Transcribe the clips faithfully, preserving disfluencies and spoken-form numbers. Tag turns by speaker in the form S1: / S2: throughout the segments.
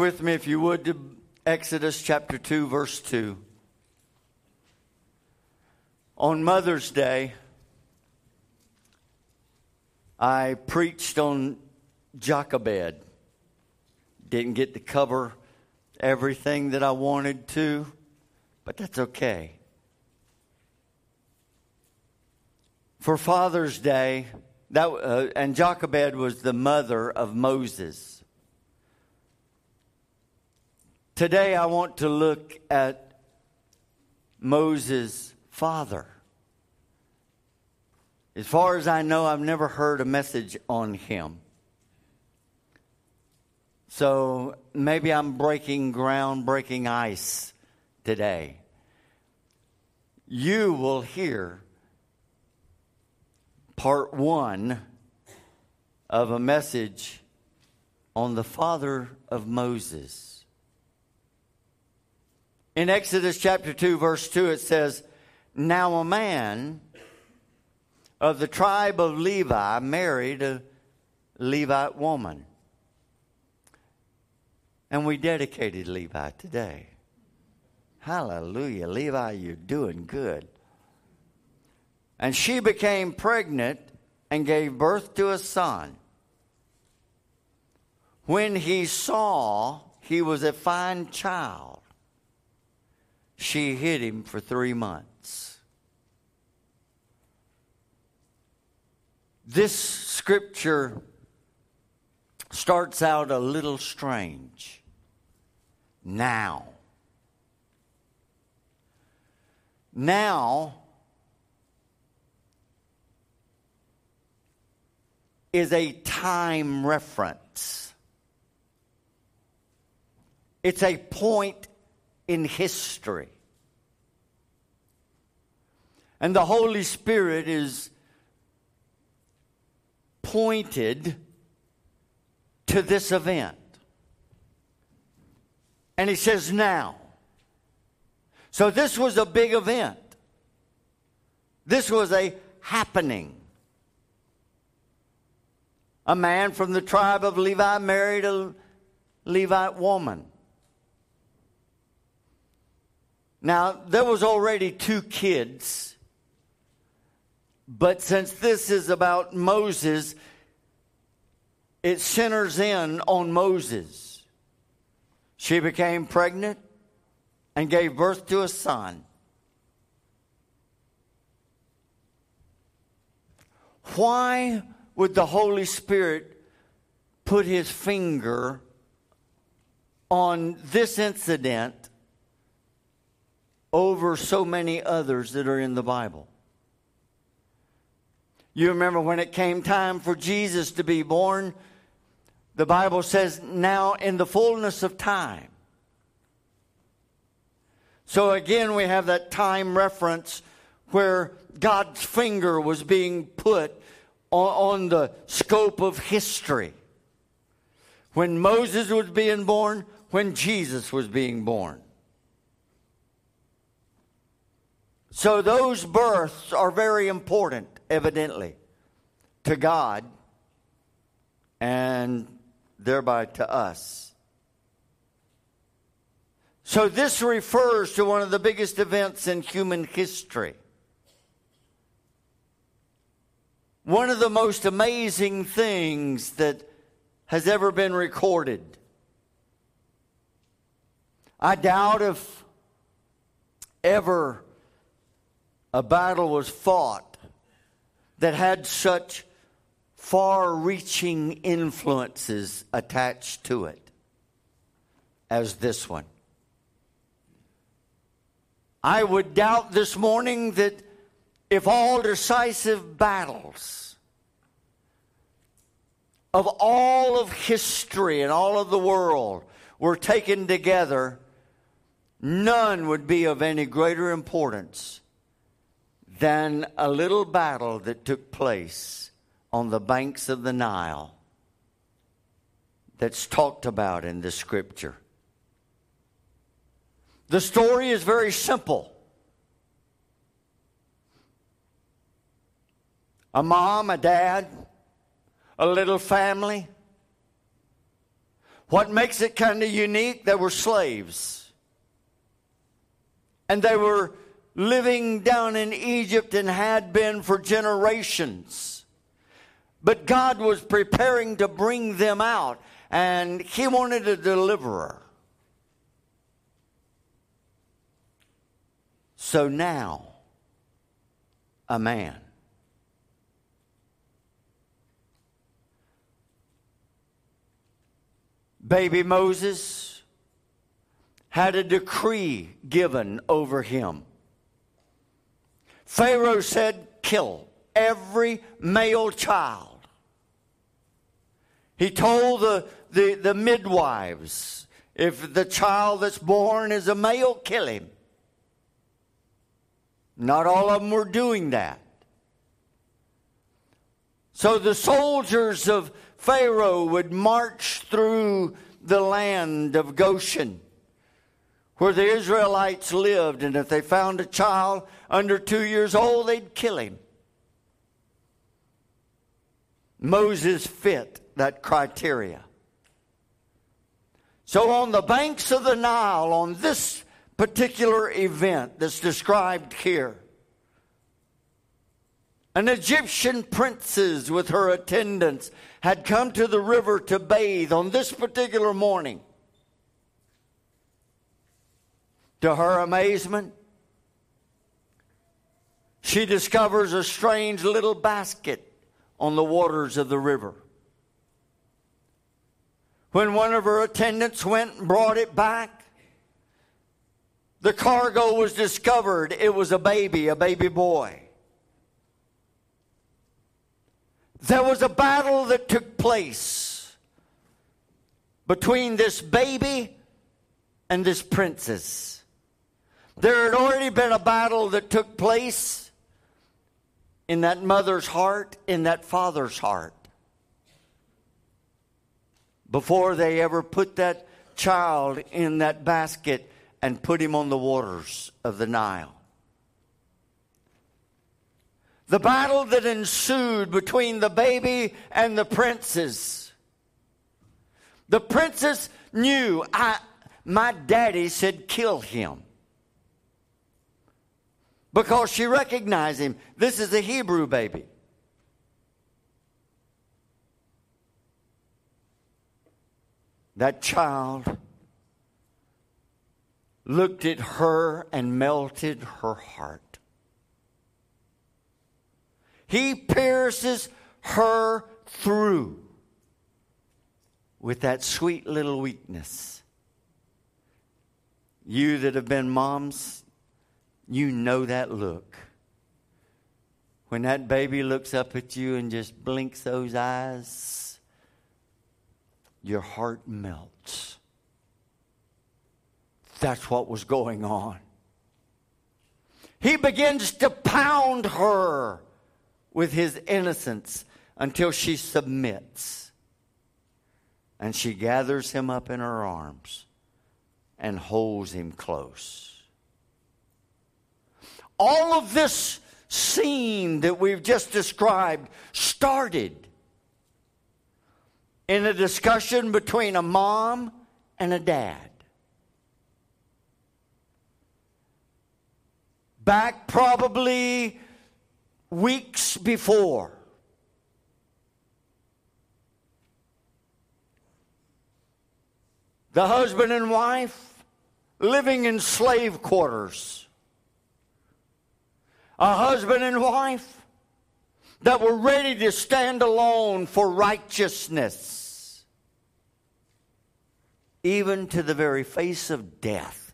S1: with me, if you would, to Exodus chapter two, verse two. On Mother's Day, I preached on Jochebed. Didn't get to cover everything that I wanted to, but that's okay. For Father's Day, that uh, and Jochebed was the mother of Moses. Today I want to look at Moses' father. As far as I know, I've never heard a message on him. So maybe I'm breaking ground, breaking ice today. You will hear part one of a message on the father of Moses. In Exodus chapter two, verse two, it says, "Now a man of the tribe of Levi married a Levite woman." And we dedicated Levi today. Hallelujah. Levi, you're doing good. "And she became pregnant and gave birth to a son. When he saw he was a fine child, she hid him for three months. This scripture starts out a little strange. Now. Now is a time reference. It's a point in history. And the Holy Spirit is pointed to this event. And he says now. So this was a big event. This was a happening. A man from the tribe of Levi married a Levite woman. Now, there was already two kids, but since this is about Moses, it centers in on Moses. She became pregnant and gave birth to a son. Why would the Holy Spirit put his finger on this incident over so many others that are in the Bible? You remember when it came time for Jesus to be born, the Bible says, now in the fullness of time. So again, we have that time reference where God's finger was being put on, on the scope of history. When Moses was being born, when Jesus was being born. So those births are very important, evidently, to God and thereby to us. So this refers to one of the biggest events in human history. One of the most amazing things that has ever been recorded. I doubt if ever a battle was fought that had such far-reaching influences attached to it as this one. I would doubt this morning that if all decisive battles of all of history and all of the world were taken together, none would be of any greater importance than a little battle that took place on the banks of the Nile that's talked about in the scripture. The story is very simple. A mom, a dad, a little family What makes it kind of unique, they were slaves. And they were living down in Egypt and had been for generations. But God was preparing to bring them out, and He wanted a deliverer. So now, a man. Baby Moses had a decree given over him. Pharaoh said, kill every male child. He told the, the, the midwives, if the child that's born is a male, kill him. Not all of them were doing that. So the soldiers of Pharaoh would march through the land of Goshen, where the Israelites lived, and if they found a child under two years old, they'd kill him. Moses fit that criteria. So on the banks of the Nile, on this particular event that's described here, an Egyptian princess with her attendants had come to the river to bathe on this particular morning. To her amazement, she discovers a strange little basket on the waters of the river. When one of her attendants went and brought it back, the cargo was discovered. It was a baby, a baby boy. There was a battle that took place between this baby and this princess. There had already been a battle that took place in that mother's heart, in that father's heart, before they ever put that child in that basket and put him on the waters of the Nile. The battle that ensued between the baby and the princess. The princess knew, I, my daddy said kill him. Because she recognized him. This is a Hebrew baby. That child looked at her and melted her heart. He pierces her through with that sweet little weakness. You that have been moms, you know that look. When that baby looks up at you and just blinks those eyes, your heart melts. That's what was going on. He begins to pound her with his innocence until she submits. And she gathers him up in her arms and holds him close. All of this scene that we've just described started in a discussion between a mom and a dad. Back probably weeks before. The husband and wife living in slave quarters. A husband and wife that were ready to stand alone for righteousness, even to the very face of death.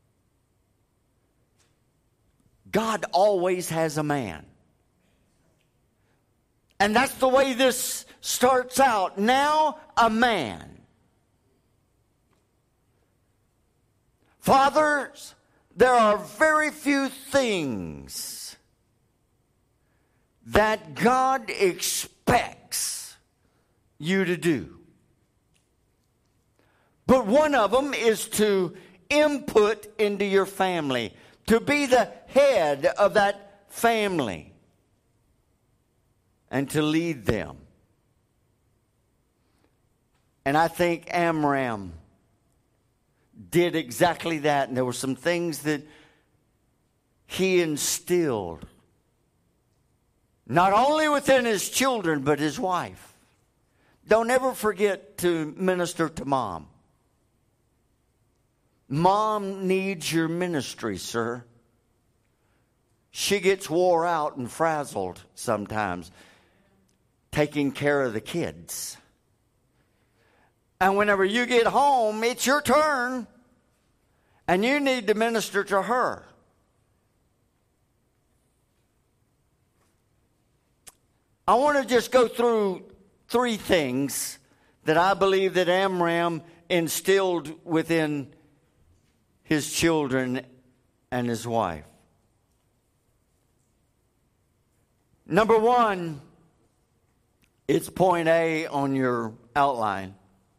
S1: God always has a man. And that's the way this starts out. Now, a man. Fathers, there are very few things that God expects you to do. But one of them is to input into your family, to be the head of that family, and to lead them. And I think Amram did exactly that. And there were some things that he instilled, not only within his children, but his wife. Don't ever forget to minister to mom. Mom needs your ministry, sir. She gets wore out and frazzled sometimes taking care of the kids. And whenever you get home, it's your turn. And you need to minister to her. I want to just go through three things that I believe that Amram instilled within his children and his wife. Number one, it's point A on your outline.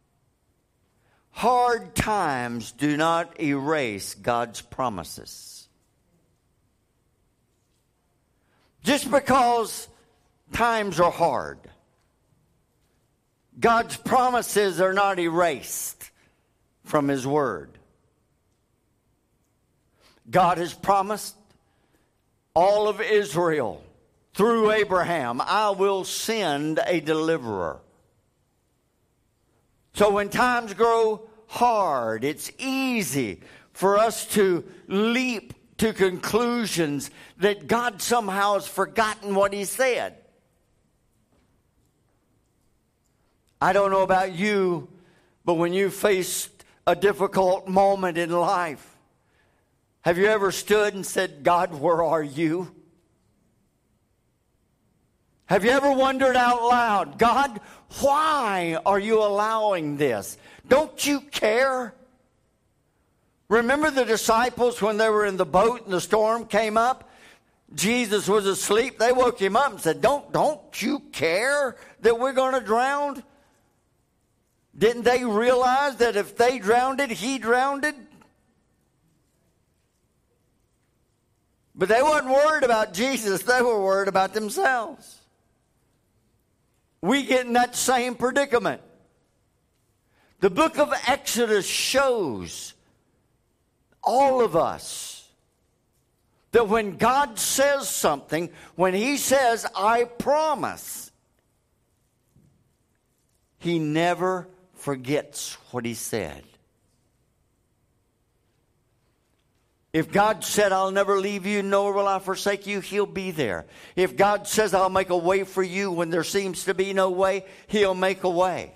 S1: Hard times do not erase God's promises. Just because times are hard, God's promises are not erased from His Word. God has promised all of Israel through Abraham, I will send a deliverer. So when times grow hard, it's easy for us to leap to conclusions that God somehow has forgotten what He said. I don't know about you, but when you faced a difficult moment in life, have you ever stood and said, God, where are you? Have you ever wondered out loud, God, why are you allowing this? Don't you care? Remember the disciples when they were in the boat and the storm came up? Jesus was asleep. They woke him up and said, Don't, don't you care that we're going to drown? Didn't they realize that if they drowned it, he drowned it? But they weren't worried about Jesus. They were worried about themselves. We get in that same predicament. The book of Exodus shows all of us that when God says something, when He says, I promise, He never forgets what He said. If God said, I'll never leave you, nor will I forsake you, He'll be there. If God says, I'll make a way for you when there seems to be no way, He'll make a way.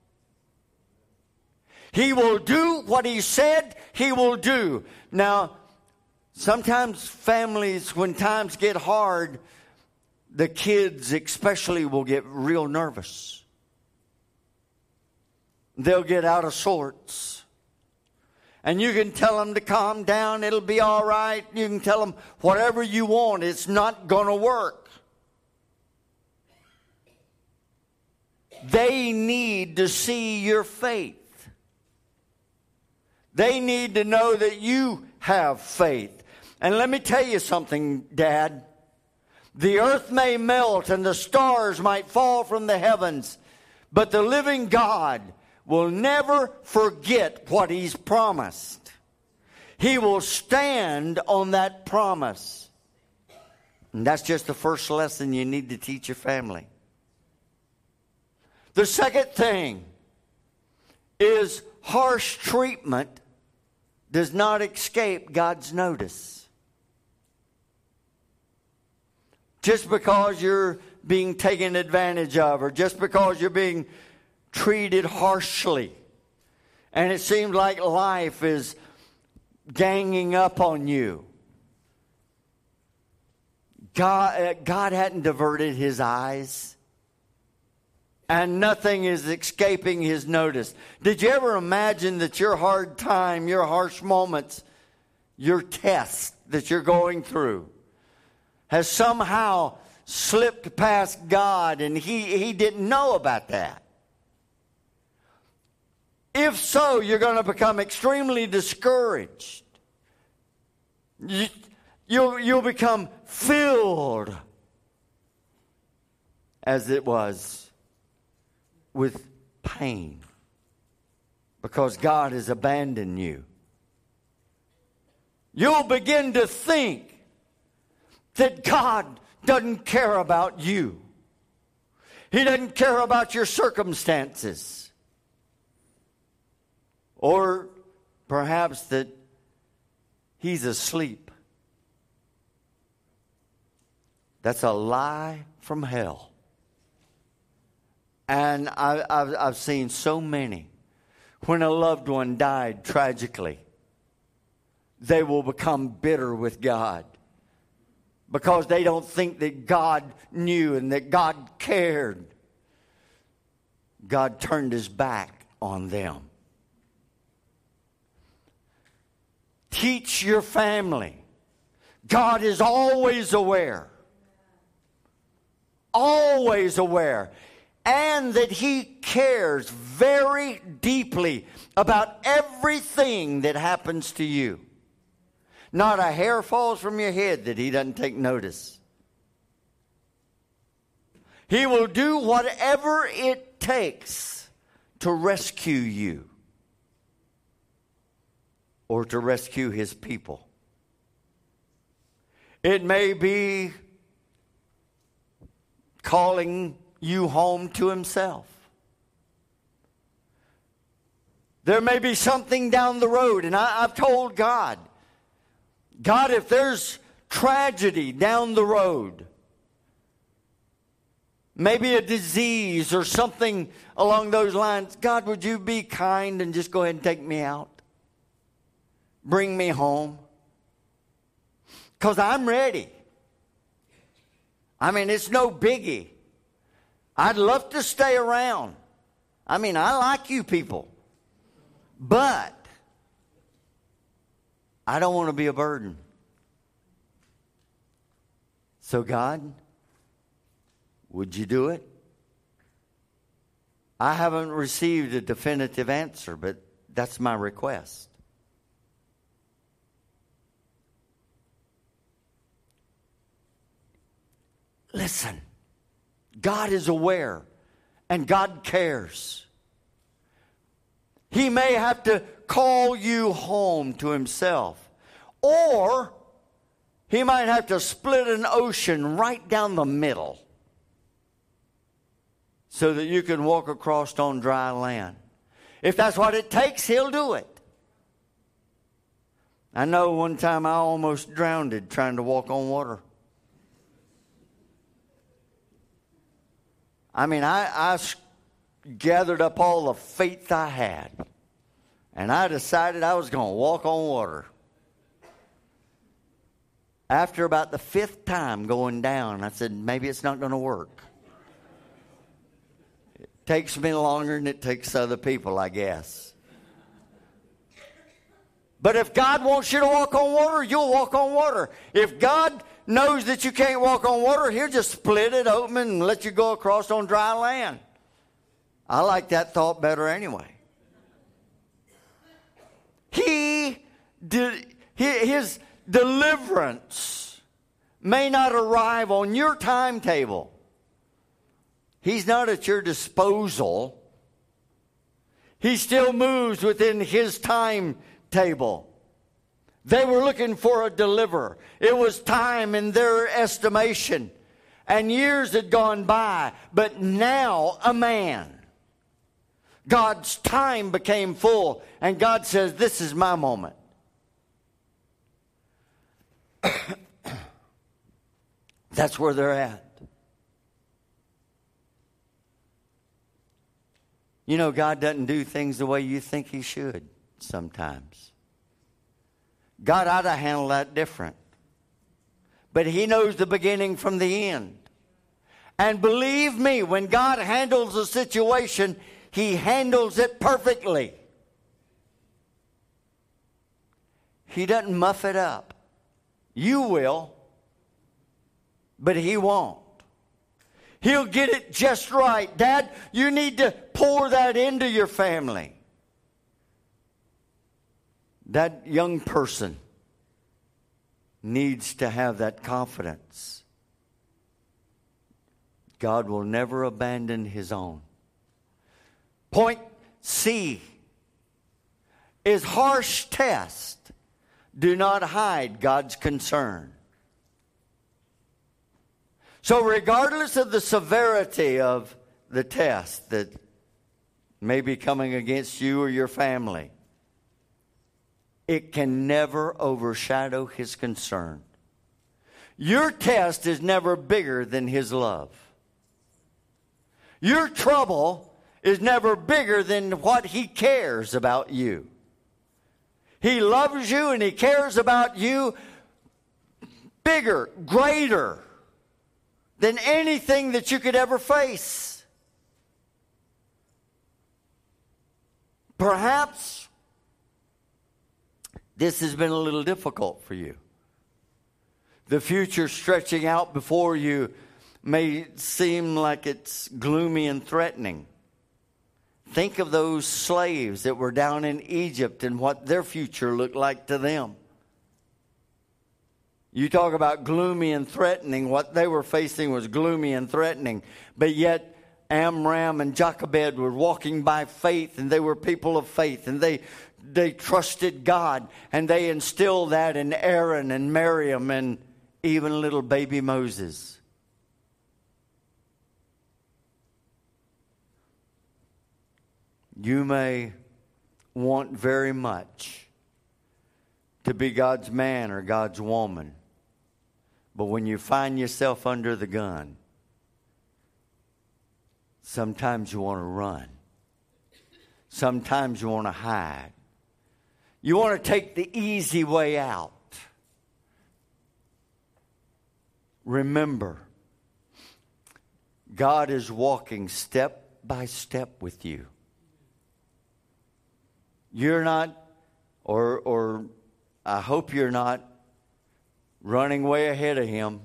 S1: He will do what He said He will do. Now, sometimes families, when times get hard, the kids especially will get real nervous. They'll get out of sorts. And you can tell them to calm down. It'll be all right. You can tell them whatever you want. It's not going to work. They need to see your faith. They need to know that you have faith. And let me tell you something, Dad. The earth may melt and the stars might fall from the heavens, but the living God will never forget what He's promised. He will stand on that promise. And that's just the first lesson you need to teach your family. The second thing is harsh treatment does not escape God's notice. Just because you're being taken advantage of, or just because you're being treated harshly, and it seems like life is ganging up on you. God, uh, God hadn't diverted His eyes, and nothing is escaping His notice. Did you ever imagine that your hard time, your harsh moments, your test that you're going through has somehow slipped past God, and He, he didn't know about that? If so, you're going to become extremely discouraged. You, you'll, you'll become filled, as it was, with pain. because God has abandoned you. You'll begin to think that God doesn't care about you. He doesn't care about your circumstances. Or perhaps that He's asleep. That's a lie from hell. And I, I've, I've seen so many, when a loved one died tragically, they will become bitter with God because they don't think that God knew and that God cared. God turned His back on them. Teach your family. God is always aware. Always aware. And that He cares very deeply about everything that happens to you. Not a hair falls from your head that He doesn't take notice. He will do whatever it takes to rescue you or to rescue His people. It may be calling you home to Himself. There may be something down the road, and I, I've told God, God, if there's tragedy down the road, maybe a disease or something along those lines, God, would you be kind and just go ahead and take me out? Bring me home. Because I'm ready. I mean, it's no biggie. I'd love to stay around. I mean, I like you people. But I don't want to be a burden. So God, would you do it? I haven't received a definitive answer, but that's my request. Listen, God is aware and God cares. He may have to call you home to Himself, or He might have to split an ocean right down the middle so that you can walk across on dry land. If that's what it takes, He'll do it. I know one time I almost drowned trying to walk on water. I mean, I, I gathered up all the faith I had, and I decided I was going to walk on water. After about the fifth time going down, I said, maybe it's not going to work. It takes me longer than it takes other people, I guess. But if God wants you to walk on water, you'll walk on water. If God knows that you can't walk on water, He'll just split it open and let you go across on dry land. I like that thought better anyway. He did, His deliverance may not arrive on your timetable. He's not at your disposal. He still moves within His timetable. They were looking for a deliverer. It was time in their estimation. And years had gone by. But now a man. God's time became full. And God says, this is my moment. That's where they're at. You know, God doesn't do things the way you think He should sometimes. God ought to handle that different. But He knows the beginning from the end. And believe me, when God handles a situation, He handles it perfectly. He doesn't muff it up. You will, but He won't. He'll get it just right. Dad, you need to pour that into your family. That young person needs to have that confidence. God will never abandon His own. Point C. is harsh tests do not hide God's concern. So regardless of the severity of the test that may be coming against you or your family, it can never overshadow His concern. Your test is never bigger than His love. Your trouble is never bigger than what He cares about you. He loves you and He cares about you bigger, greater than anything that you could ever face. Perhaps this has been a little difficult for you. The future stretching out before you may seem like it's gloomy and threatening. Think of those slaves that were down in Egypt and what their future looked like to them. You talk about gloomy and threatening. What they were facing was gloomy and threatening. But yet Amram and Jochebed were walking by faith, and they were people of faith, and they they trusted God, and they instilled that in Aaron and Miriam and even little baby Moses. You may want very much to be God's man or God's woman, but when you find yourself under the gun, sometimes you want to run. Sometimes you want to hide. You want to take the easy way out. Remember, God is walking step by step with you. You're not, or or I hope you're not, running way ahead of Him.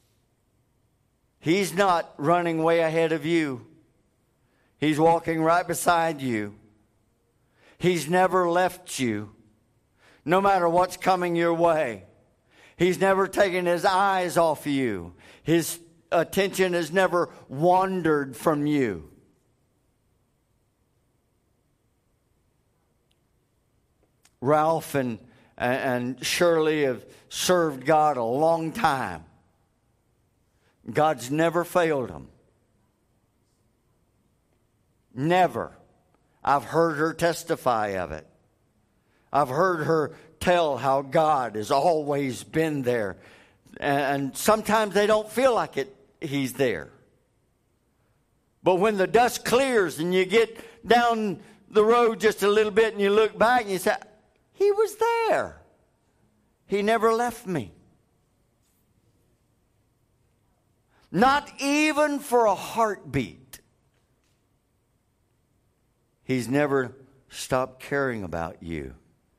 S1: He's not running way ahead of you. He's walking right beside you. He's never left you, no matter what's coming your way. He's never taken His eyes off you. His attention has never wandered from you. Ralph and, and Shirley have served God a long time. God's never failed them. Never. I've heard her testify of it. I've heard her tell how God has always been there. And sometimes they don't feel like it. He's there. But when the dust clears and you get down the road just a little bit and you look back and you say, He was there. He never left me. Not even for a heartbeat. He's never stopped caring about you.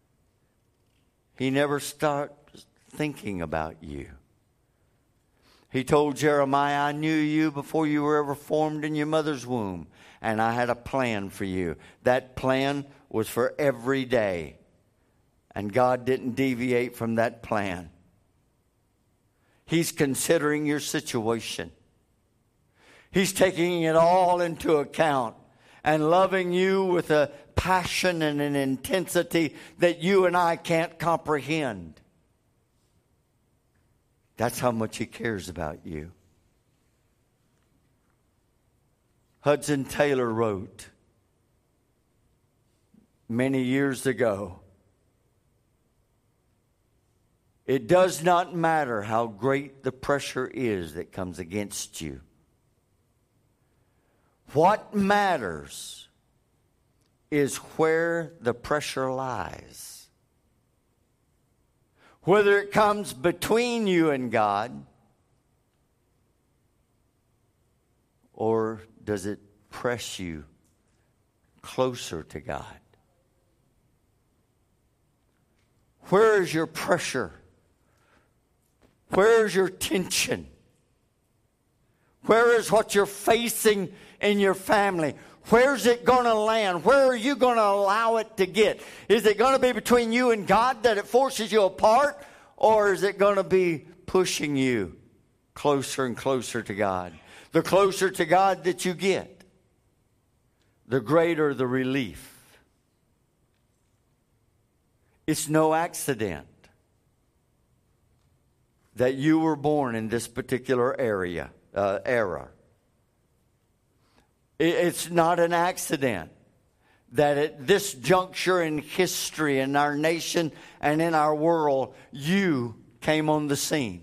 S1: He never stopped thinking about you. He told Jeremiah, I knew you before you were ever formed in your mother's womb, and I had a plan for you. That plan was for every day. And God didn't deviate from that plan. He's considering your situation. He's taking it all into account and loving you with a passion and an intensity that you and I can't comprehend. That's how much He cares about you. Hudson Taylor wrote many years ago, it does not matter how great the pressure is that comes against you. What matters is where the pressure lies. Whether it comes between you and God, or does it press you closer to God? Where is your pressure? Where is your tension? Where is what you're facing in your family? Where's it going to land? Where are you going to allow it to get? Is it going to be between you and God that it forces you apart? Or is it going to be pushing you closer and closer to God? The closer to God that you get, the greater the relief. It's no accident that you were born in this particular area, uh, era. It, it's not an accident that at this juncture in history, in our nation and in our world, you came on the scene.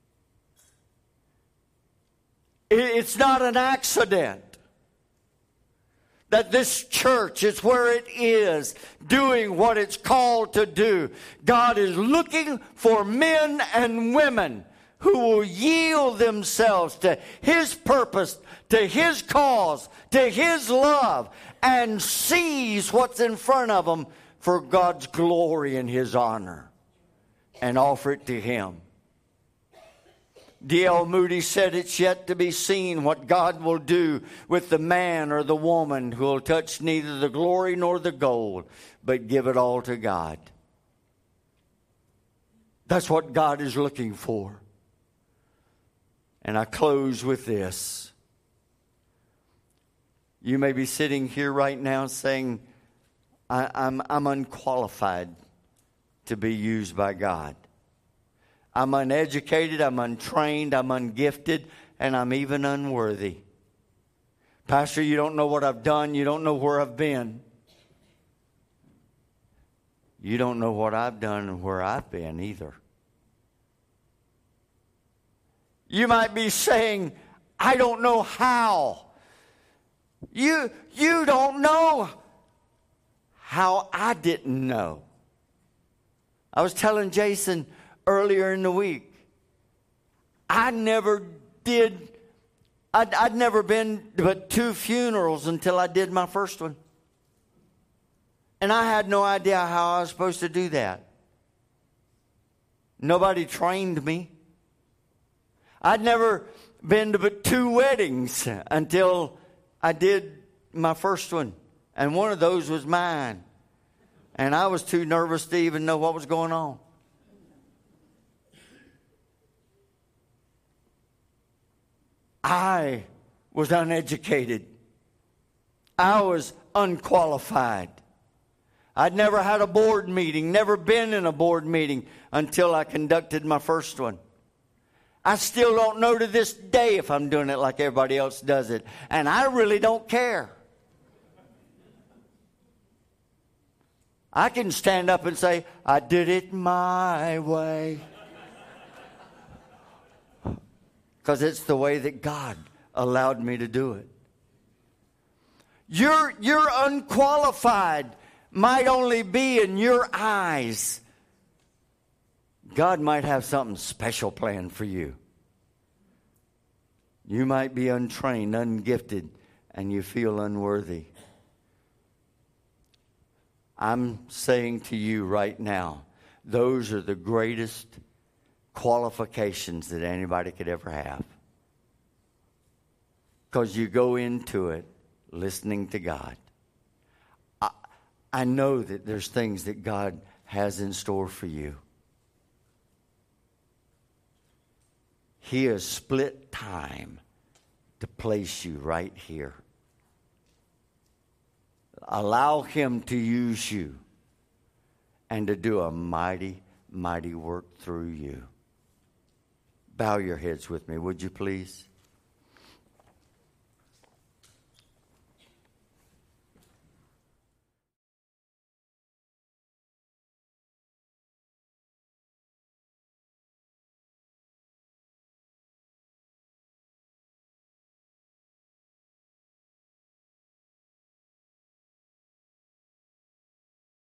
S1: It, it's not an accident that this church is where it is, doing what it's called to do. God is looking for men and women who will yield themselves to His purpose, to His cause, to His love, and seize what's in front of them for God's glory and His honor, and offer it to Him. D L Moody said, it's yet to be seen what God will do with the man or the woman who will touch neither the glory nor the gold, but give it all to God. That's what God is looking for. And I close with this. You may be sitting here right now saying, I, I'm, I'm unqualified to be used by God. I'm uneducated, I'm untrained, I'm ungifted, and I'm even unworthy. Pastor, you don't know what I've done. You don't know where I've been. You don't know what I've done and where I've been either. You might be saying, I don't know how. You, you don't know how I didn't know. I was telling Jason earlier in the week, I never did, I'd, I'd never been but two funerals until I did my first one. And I had no idea how I was supposed to do that. Nobody trained me. I'd never been to but two weddings until I did my first one. And one of those was mine. And I was too nervous to even know what was going on. I was uneducated. I was unqualified. I'd never had a board meeting, never been in a board meeting until I conducted my first one. I still don't know to this day if I'm doing it like everybody else does it. And I really don't care. I can stand up and say, I did it my way. Because it's the way that God allowed me to do it. You're, you're unqualified might only be in your eyes. God might have something special planned for you. You might be untrained, ungifted, and you feel unworthy. I'm saying to you right now, those are the greatest qualifications that anybody could ever have. Because you go into it listening to God. I, I know that there's things that God has in store for you. He has split time to place you right here. Allow Him to use you and to do a mighty, mighty work through you. Bow your heads with me, would you please?